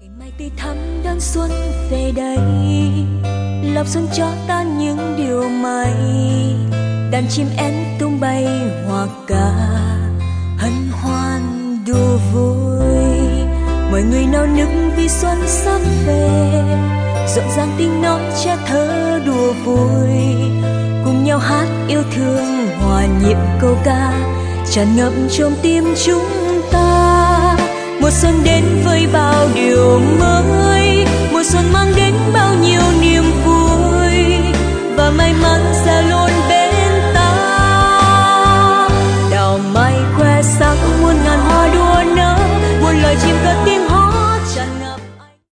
Mai tươi thắm đón xuân về đây, lọc xuân cho ta những điều may. Đàn chim én tung bay hòa ca, hân hoan đùa vui. Mọi người nao nức vì xuân sắp về, rộn ràng tiếng nói cha thơ đùa vui. Cùng nhau hát yêu thương hòa nhịp câu ca, tràn ngập trong tim chúng ta. Mùa xuân đến với bao điều mới, mùa xuân mang đến bao nhiêu niềm